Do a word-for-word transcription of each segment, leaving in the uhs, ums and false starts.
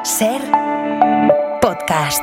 Ser podcast.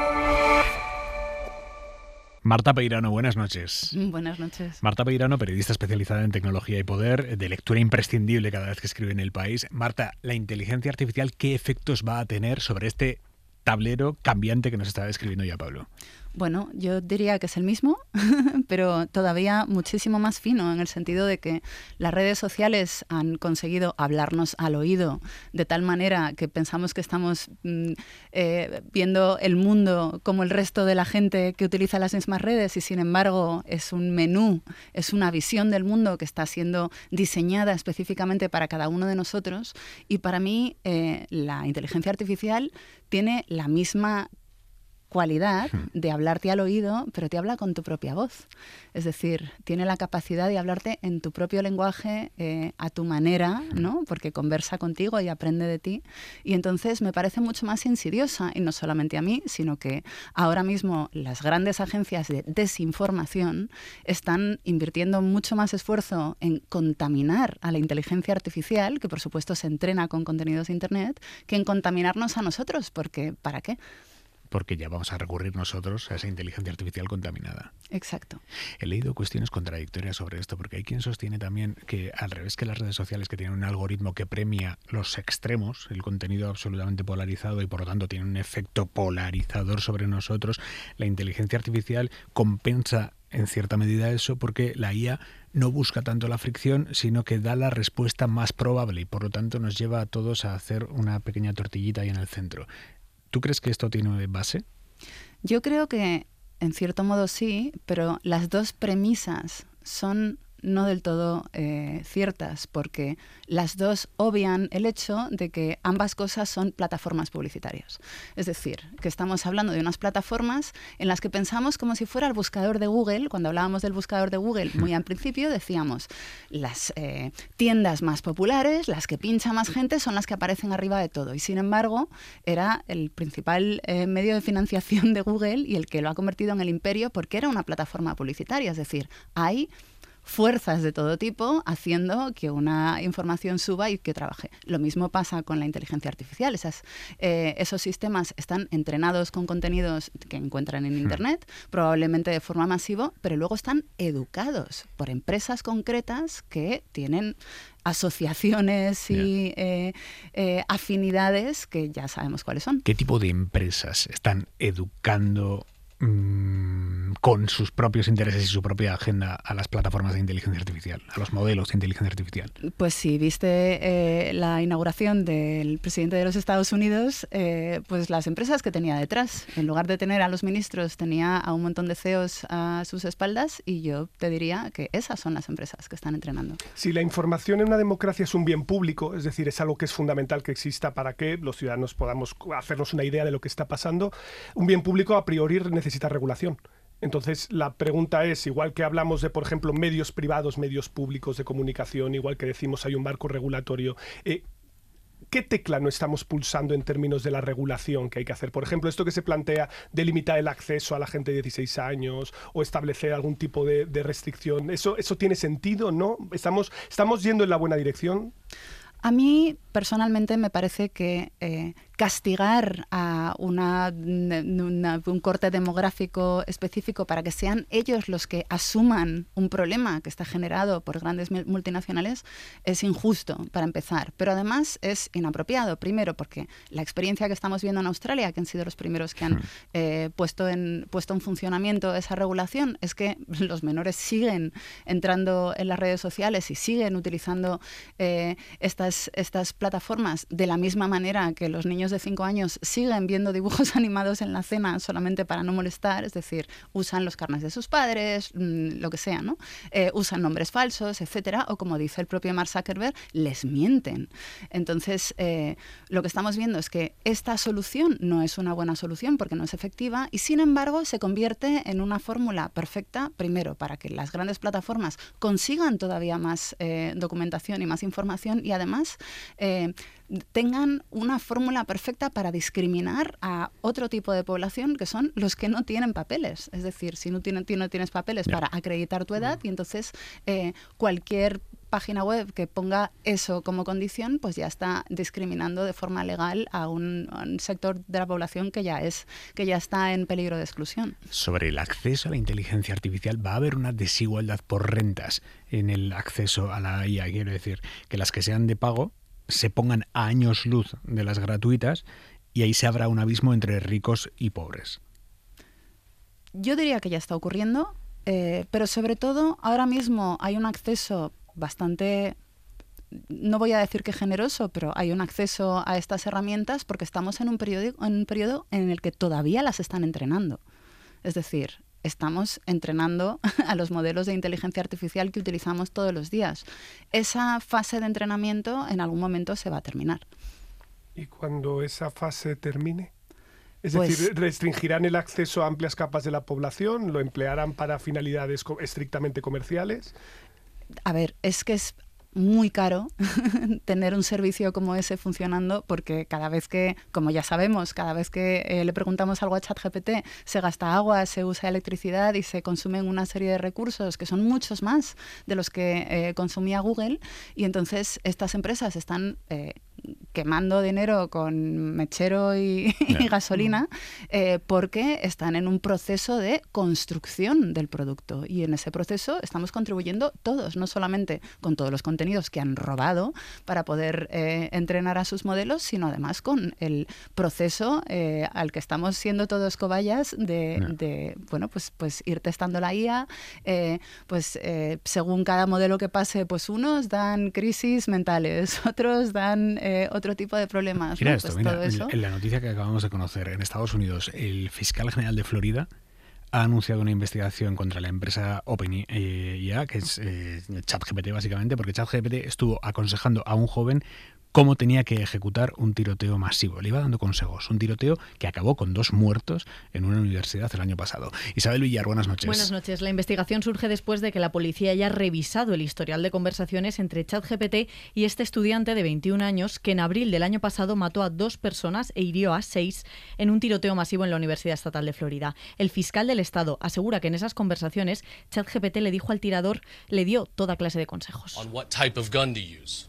Marta Peirano, buenas noches. Buenas noches. Marta Peirano, periodista especializada en tecnología y poder, de lectura imprescindible cada vez que escribe en El País. Marta, ¿la inteligencia artificial qué efectos va a tener sobre este tablero cambiante que nos está describiendo ya Pablo? Bueno, yo diría que es el mismo, pero todavía muchísimo más fino, en el sentido de que las redes sociales han conseguido hablarnos al oído de tal manera que pensamos que estamos mm, eh, viendo el mundo como el resto de la gente que utiliza las mismas redes, y sin embargo es un menú, es una visión del mundo que está siendo diseñada específicamente para cada uno de nosotros. Y para mí eh, la inteligencia artificial tiene la misma cualidad de hablarte al oído, pero te habla con tu propia voz. Es decir, tiene la capacidad de hablarte en tu propio lenguaje, eh, a tu manera, ¿no? Porque conversa contigo y aprende de ti. Y entonces me parece mucho más insidiosa, y no solamente a mí, sino que ahora mismo las grandes agencias de desinformación están invirtiendo mucho más esfuerzo en contaminar a la inteligencia artificial, que por supuesto se entrena con contenidos de Internet, que en contaminarnos a nosotros, porque ¿para qué? Porque ya vamos a recurrir nosotros a esa inteligencia artificial contaminada. Exacto. He leído cuestiones contradictorias sobre esto, porque hay quien sostiene también que, al revés que las redes sociales, que tienen un algoritmo que premia los extremos, el contenido absolutamente polarizado, y por lo tanto tiene un efecto polarizador sobre nosotros, la inteligencia artificial compensa en cierta medida eso, porque la I A no busca tanto la fricción, sino que da la respuesta más probable, y por lo tanto nos lleva a todos a hacer una pequeña tortillita ahí en el centro. ¿Tú crees que esto tiene base? Yo creo que en cierto modo sí, pero las dos premisas son no del todo eh, ciertas, porque las dos obvian el hecho de que ambas cosas son plataformas publicitarias. Es decir, que estamos hablando de unas plataformas en las que pensamos como si fuera el buscador de Google. Cuando hablábamos del buscador de Google, muy al principio decíamos las eh, tiendas más populares, las que pincha más gente, son las que aparecen arriba de todo. Y sin embargo, era el principal eh, medio de financiación de Google y el que lo ha convertido en el imperio, porque era una plataforma publicitaria. Es decir, hay fuerzas de todo tipo haciendo que una información suba y que trabaje. Lo mismo pasa con la inteligencia artificial. Esas, eh, esos sistemas están entrenados con contenidos que encuentran en Internet, probablemente de forma masiva, pero luego están educados por empresas concretas que tienen asociaciones y eh, eh, afinidades que ya sabemos cuáles son. ¿Qué tipo de empresas están educando con sus propios intereses y su propia agenda a las plataformas de inteligencia artificial, a los modelos de inteligencia artificial? Pues si viste eh, la inauguración del presidente de los Estados Unidos, eh, pues las empresas que tenía detrás, en lugar de tener a los ministros, tenía a un montón de C E Os a sus espaldas, y yo te diría que esas son las empresas que están entrenando. Si la información en una democracia es un bien público, es decir, es algo que es fundamental que exista para que los ciudadanos podamos hacernos una idea de lo que está pasando, un bien público a priori necesita necesita regulación. Entonces, la pregunta es, igual que hablamos de, por ejemplo, medios privados, medios públicos de comunicación, igual que decimos hay un marco regulatorio, eh, ¿qué tecla no estamos pulsando en términos de la regulación que hay que hacer? Por ejemplo, esto que se plantea de limitar el acceso a la gente de dieciséis años o establecer algún tipo de, de restricción, ¿eso, eso tiene sentido, no? ¿Estamos, ¿Estamos yendo en la buena dirección? A mí, personalmente, me parece que eh, castigar a una, una, un corte demográfico específico para que sean ellos los que asuman un problema que está generado por grandes multinacionales es injusto, para empezar. Pero además es inapropiado. Primero, porque la experiencia que estamos viendo en Australia, que han sido los primeros que han eh, puesto, en, puesto en funcionamiento esa regulación, es que los menores siguen entrando en las redes sociales y siguen utilizando eh, estas, estas plataformas de la misma manera que los niños de cinco años siguen viendo dibujos animados en la cena solamente para no molestar. Es decir, usan los carnets de sus padres, mmm, lo que sea, ¿no? Eh, usan nombres falsos, etcétera, o como dice el propio Mark Zuckerberg, les mienten. Entonces, eh, lo que estamos viendo es que esta solución no es una buena solución porque no es efectiva, y sin embargo se convierte en una fórmula perfecta, primero, para que las grandes plataformas consigan todavía más eh, documentación y más información, y además eh, tengan una fórmula perfecta para discriminar a otro tipo de población, que son los que no tienen papeles. Es decir, si no, tiene, no tienes papeles yeah. para acreditar tu edad, y entonces eh, cualquier página web que ponga eso como condición, pues ya está discriminando de forma legal a un, a un sector de la población que ya es que ya está en peligro de exclusión. Sobre el acceso a la inteligencia artificial, va a haber una desigualdad por rentas en el acceso a la I A. Quiero decir, que las que sean de pago se pongan a años luz de las gratuitas y ahí se abra un abismo entre ricos y pobres. Yo diría que ya está ocurriendo, eh, pero sobre todo ahora mismo hay un acceso bastante, no voy a decir que generoso, pero hay un acceso a estas herramientas porque estamos en un periodo, en un periodo en el que todavía las están entrenando. Es decir, estamos entrenando a los modelos de inteligencia artificial que utilizamos todos los días. Esa fase de entrenamiento en algún momento se va a terminar. ¿Y cuando esa fase termine? Es Pues, decir, ¿restringirán el acceso a amplias capas de la población? ¿Lo emplearán para finalidades co- estrictamente comerciales? a ver, es que es muy caro tener un servicio como ese funcionando porque cada vez que, como ya sabemos, cada vez que eh, le preguntamos algo a ChatGPT, se gasta agua, se usa electricidad y se consumen una serie de recursos que son muchos más de los que eh, consumía Google, y entonces estas empresas están eh, quemando dinero con mechero y, y gasolina eh, porque están en un proceso de construcción del producto, y en ese proceso estamos contribuyendo todos, no solamente con todos los contenidos que han robado para poder eh, entrenar a sus modelos, sino además con el proceso eh, al que estamos siendo todos cobayas de, No. de bueno, pues, pues ir testando la I A, eh, pues eh, según cada modelo que pase, pues unos dan crisis mentales, otros dan eh, otro tipo de problemas. Mira ¿no? esto, Pues mira, todo eso. en la noticia que acabamos de conocer, en Estados Unidos, el fiscal general de Florida ha anunciado una investigación contra la empresa OpenAI, que es eh, ChatGPT básicamente, porque ChatGPT estuvo aconsejando a un joven cómo tenía que ejecutar un tiroteo masivo. Le iba dando consejos. Un tiroteo que acabó con dos muertos en una universidad el año pasado. Isabel Villar, buenas noches. Buenas noches. La investigación surge después de que la policía haya revisado el historial de conversaciones entre ChatGPT y este estudiante de veintiún años que en abril del año pasado mató a dos personas e hirió a seis en un tiroteo masivo en la Universidad Estatal de Florida. El fiscal del estado asegura que en esas conversaciones ChatGPT le dijo al tirador, le dio toda clase de consejos. On what type of gun to use,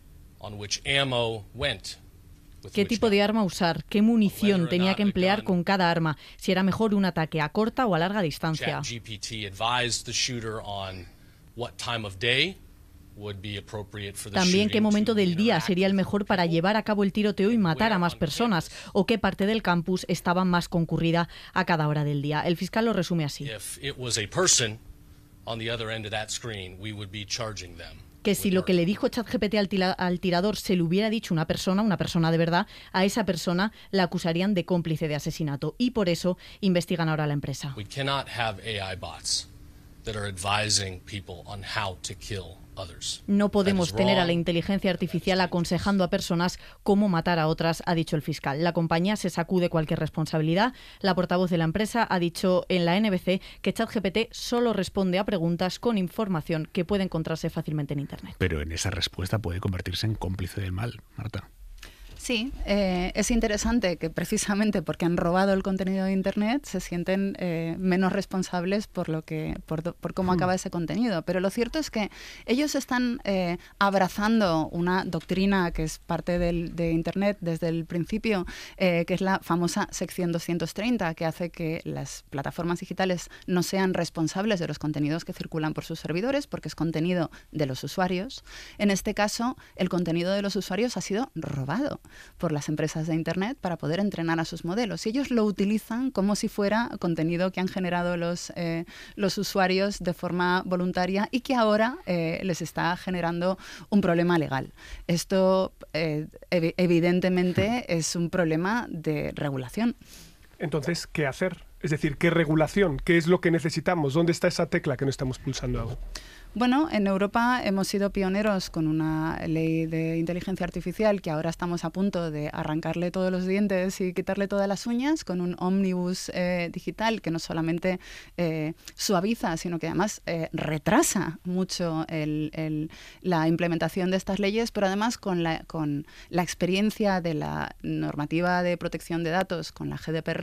on which ammo went with ¿Qué which tipo de gun. arma usar? ¿Qué munición tenía que emplear con cada arma? Si era mejor un ataque a corta o a larga distancia. ChatGPT advised the shooter on what time of day would be appropriate for the También qué shooting momento to del día interact sería el with mejor para people. llevar a cabo el tiroteo y matar a más personas, o qué parte del campus estaba más concurrida a cada hora del día. El fiscal lo resume así. If it was a person on the other end of that screen, we would be charging them. Que si with lo que le murder. dijo ChatGPT al, tila- al tirador se le hubiera dicho una persona, una persona de verdad, a esa persona la acusarían de cómplice de asesinato. Y por eso investigan ahora a la empresa. We cannot have A I bots that are advising people on how to kill others. No podemos That is tener a la wrong. inteligencia artificial aconsejando a personas cómo matar a otras, ha dicho el fiscal. La compañía se sacude cualquier responsabilidad. La portavoz de la empresa ha dicho en la N B C que ChatGPT solo responde a preguntas con información que puede encontrarse fácilmente en Internet. Pero en esa respuesta puede convertirse en cómplice del mal, Marta. Sí, eh, es interesante que precisamente porque han robado el contenido de Internet se sienten eh, menos responsables por lo que por, do- por cómo acaba ese contenido. Pero lo cierto es que ellos están eh, abrazando una doctrina que es parte del, de Internet desde el principio, eh, que es la famosa sección doscientos treinta, que hace que las plataformas digitales no sean responsables de los contenidos que circulan por sus servidores, porque es contenido de los usuarios. En este caso, el contenido de los usuarios ha sido robado por las empresas de Internet para poder entrenar a sus modelos. Y ellos lo utilizan como si fuera contenido que han generado los, eh, los usuarios de forma voluntaria y que ahora eh, les está generando un problema legal. Esto eh, ev- evidentemente es un problema de regulación. Entonces, ¿qué hacer? Es decir, ¿qué regulación? ¿Qué es lo que necesitamos? ¿Dónde está esa tecla que no estamos pulsando ahora? Bueno, en Europa hemos sido pioneros con una ley de inteligencia artificial que ahora estamos a punto de arrancarle todos los dientes y quitarle todas las uñas, con un ómnibus eh, digital que no solamente eh, suaviza, sino que además eh, retrasa mucho el, el, la implementación de estas leyes, pero además con la, con la experiencia de la normativa de protección de datos, con la G D P R, que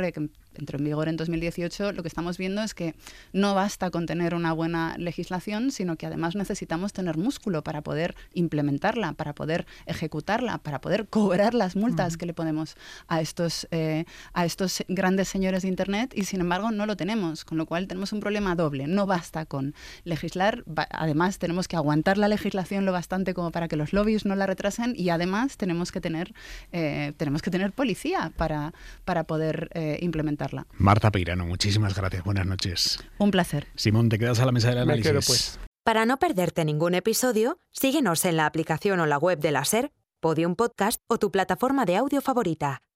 entró en vigor en dos mil dieciocho, lo que estamos viendo es que no basta con tener una buena legislación, sino que además necesitamos tener músculo para poder implementarla, para poder ejecutarla, para poder cobrar las multas uh-huh. que le ponemos a estos, eh, a estos grandes señores de Internet, y sin embargo no lo tenemos, con lo cual tenemos un problema doble. No basta con legislar, ba- además tenemos que aguantar la legislación lo bastante como para que los lobbies no la retrasen, y además tenemos que tener, eh, tenemos que tener policía para, para poder eh, implementarla. Marta Peirano, muchísimas gracias. Buenas noches. Un placer. Simón, te quedas a la mesa del análisis. Me quedo, pues. Para no perderte ningún episodio, síguenos en la aplicación o la web de la SER, Podium Podcast o tu plataforma de audio favorita.